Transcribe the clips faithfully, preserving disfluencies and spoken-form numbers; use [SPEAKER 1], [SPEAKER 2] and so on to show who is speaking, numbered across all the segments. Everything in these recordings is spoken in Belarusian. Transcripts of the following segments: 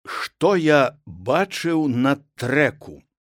[SPEAKER 1] Што я бачыў на трэку?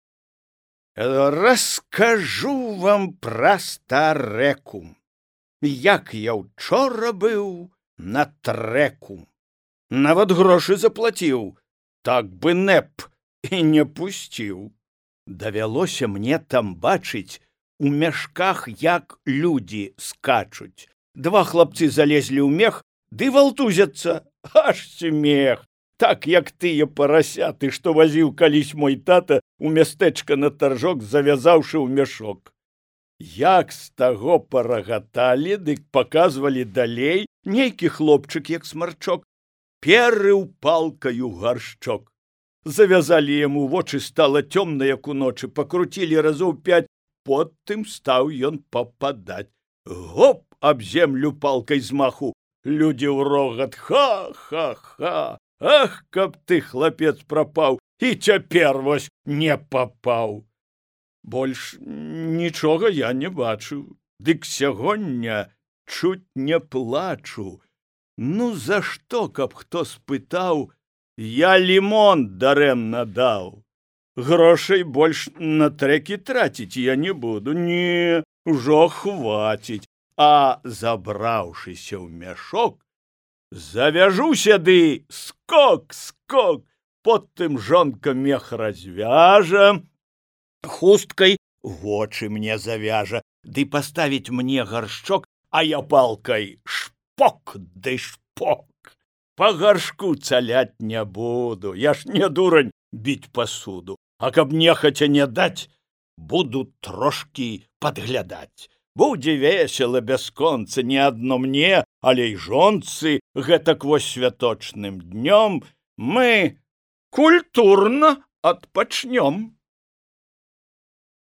[SPEAKER 1] Раскажу вам пра старэку. Як я ўчора быў на трэку. Нават грошы заплаціў, так бы нэп і не пусціў. Давялося мне там бачыць у мяшках, як людзі скачуць. Два хлапцы залезлі ў мех, ды валтузяцца, аж смех. Так, як тыя парасяты, што вазіў калісь мой тата у мястэчка на таржок, завязаўшы ў мяшок. Як з таго парагаталі, дык паказвалі далей, нейкі хлопчык, як смарчок, перыў палкаю гаршчок. Завязалі яму вочы, стала цёмна, як у ночы, пакруцілі разоў пяць, потым стаў ён пападаць. Гоп, аб землю палкай змаху, людзі ў рогат, ха-ха-ха. Ах, каб ты, хлапец, прапаў, і цяпер вось не папаў. Больш нічога я не бачыў, дык сягоння чуць не плачу. Ну, за што, каб хто спытаў, я лімон дарэмна даў. Грошай больш на трэкі траціць я не буду, не, ужо хваціць. А забраўшыся ў мяшок, завяжу сяды, скок, скок, потым жонка мех развяжа, хусткай вочы мне завяжа, ды паставіць мне гаршчок, а я палкай шпок, ды шпок. Па гаршку цаляць не буду, я ж не дурань біць пасуду, а каб нехаця не даць, буду трошкі падглядаць. Будзе весела бясконца не адно мне, але і жонцы, гэтак вось святочным днём мы культурна адпачнём.